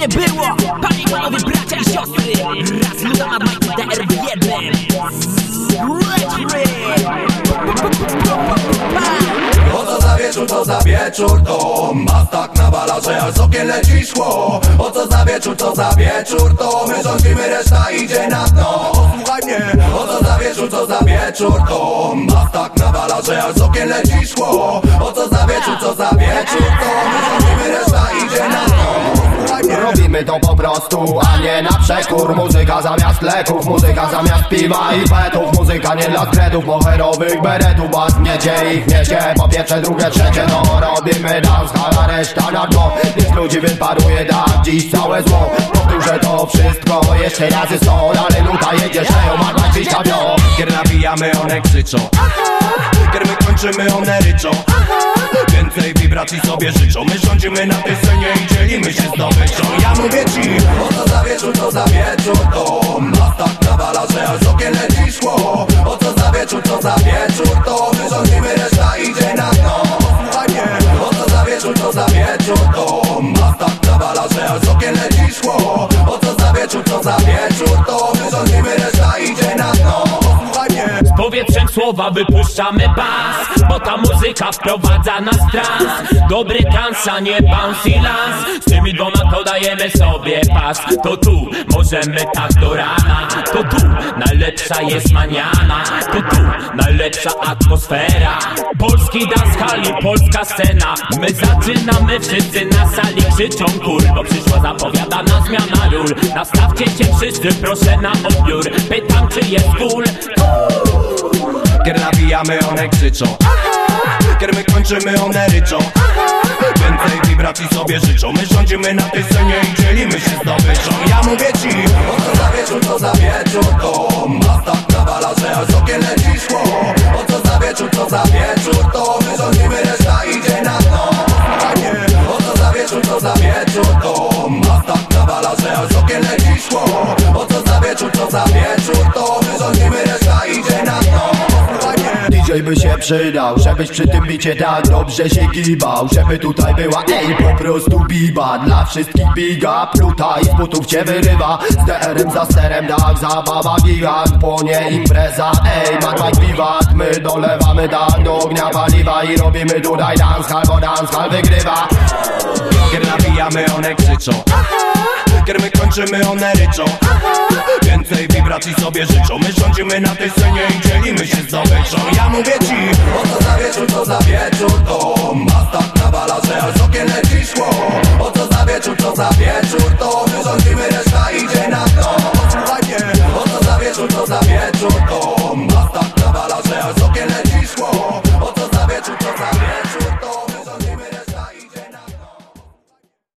nie było. Panie i panowie, bracia i siostry, raz luda nad majku DR w jednym. O co za wieczór, to za wieczór, to mas tak nawala, że aż z okien leci szkło. O co za wieczór, to za wieczór, to my rządzimy, reszta idzie na dno. Słuchaj mnie. O co za wieczór, to za wieczór, to mas tak nawala, że aż z okien leci szkło. O co za wieczór, to za wieczór, to my rządzimy, reszta idzie na dno. Robimy to po prostu, a nie na przekór. Muzyka zamiast leków, muzyka zamiast piwa i petów. Muzyka nie dla skretów, moherowych beretów. Was gniecie ich miecie, po pierwsze, drugie, trzecie. No robimy dance, a reszta na dno. Więc ludzi wyparuje tak dziś całe zło. Powtórzę to wszystko jeszcze razy 100. Ale luta jedzie szeją, marła czyścia wio. Gier nabijamy, one krzyczą. Gier my kończymy, one ryczą. Więcej wibracji sobie życzą. My rządzimy na tej scenie i dzielimy się zdobyczą. Ja mówię ci, o co za wieczór, to za wieczór, to nas tak nawala, że aż z okien leci szkło. O co za wieczór, to za wieczór, to my rządzimy, reszta idzie na dno. Słuchaj mnie. O co za wieczór, to za wieczór, to nas tak nawala, że aż z okien leci szkło. O co za wieczór, to za wieczór, to my rządzimy, reszta idzie na dno. Słuchaj mnie. Z powietrzem słowa wypuszczamy bas, bo ta muzyka wprowadza nas w trans. Dobry trans, a nie bouncy lans. Z tymi dwoma to dajemy sobie pas. To tu możemy tak do rana. To tu najlepsza jest maniana. To tu najlepsza atmosfera. Polski dancehall i polska scena. My zaczynamy, wszyscy na sali krzyczą kur, bo przyszła zapowiadana zmiana ról. Nastawcie się wszyscy, proszę na odbiór. Pytam, czy jest cool. Gier nabijamy, one krzyczą. Gier my kończymy, one ryczą. Więcej wibracji sobie życzą. My rządzimy na tej scenie i dzielimy się zdobyczą. Ja mówię ci, o co za wieczór, to za wieczór, to mas tak nawala, że aż z okien leci szkło. O co za wieczór, to za wieczór, to my rządzimy, reszta idzie na dno. O co za wieczór, to za wieczór, to mas tak nawala, że aż z okien leci szkło. O co za wieczór, to za wieczór, to my rządzimy, reszta idzie na dno. DJ by się przydał, żebyś przy tym bicie tak dobrze się gibał. Żeby tutaj była, ej, po prostu biba. Dla wszystkich biga, pluta i z butów cię wyrywa. Z DR-em za sterem, tak, zabawa gigant. Płonie impreza, ej, madłaj wiwat. My dolewamy tak do ognia paliwa i robimy tutaj dancehall, bo dancehall wygrywa. Gier nabijamy, one krzyczą. Gier my kończymy, one ryczą. Więcej wibracji sobie życzą. My rządzimy na tej scenie i dzielimy się zdobyczą. Ja mówię ci, o co za wieczór, to za wieczór, to mas tak nawala, że aż z okien leci szkło. O co za wieczór, to za wieczór, to my rządzimy,